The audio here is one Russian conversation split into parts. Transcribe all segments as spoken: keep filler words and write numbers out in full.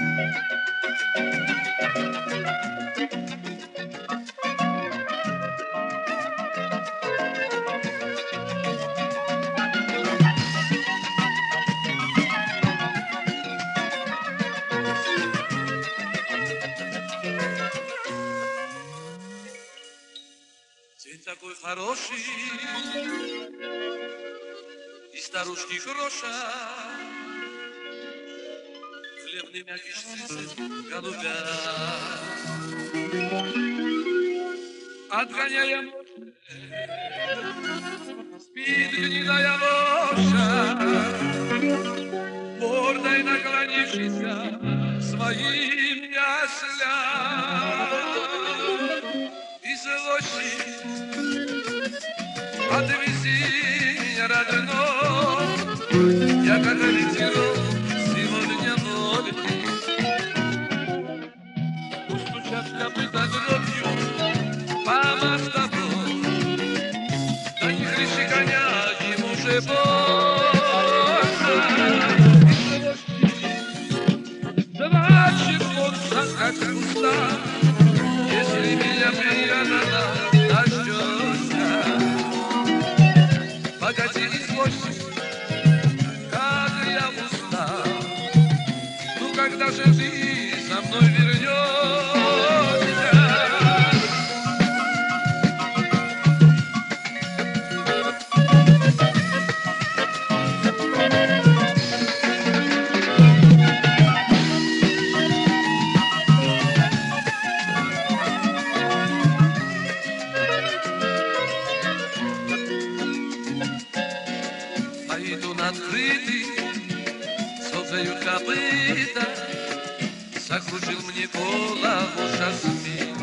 День такой хороший, и старушки хороша, хлебный мякиш цицит голубя. Отгоняя ночь, спит гнилая лоша, мордой наклонившийся своим яслям. И злощи отвези меня, родной, я как ветерок сегодня вольный. Устучат копыта дробью по мостовой, на них лишь коня им уже больно. Два чехотца, как куста, если меня пьяного дождешься. Погоди, извозчик, как я устал, ну когда же ты за мной вернешься? Открытый, цокают копыта, закружил мне голову жасмин.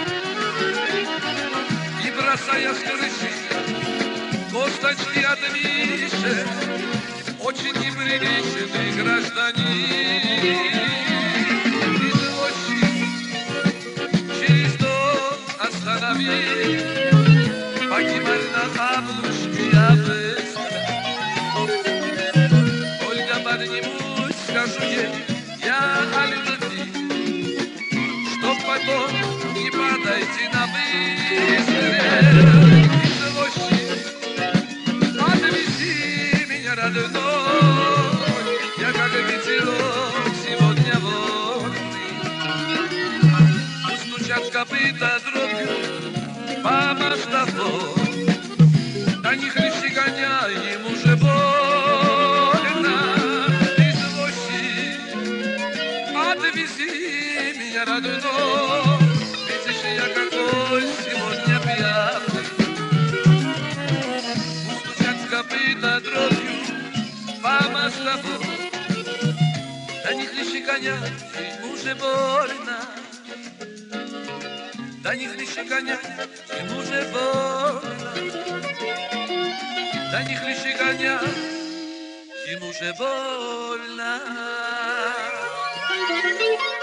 И бросая с крыши косточки от Миши, очень неприличный гражданин. Извозчик через дом остановил, погибали на облучке я быстро. Поднимусь, скажу ей я о любви, чтоб потом не подойти на выстрел. Извозчик, отвези меня, родной, я как ветерок сегодня вольный. Устучат копыта дробью по мостовой, на них лишь коня им уже больно. Отвези меня, родной, видишь, я какой сегодня пьяный. Устучат копыта дробью по мостовой, до них лишь коня им уже больно. До них лишь коня им уже больно. До них лишь коня им уже больно. Thank you.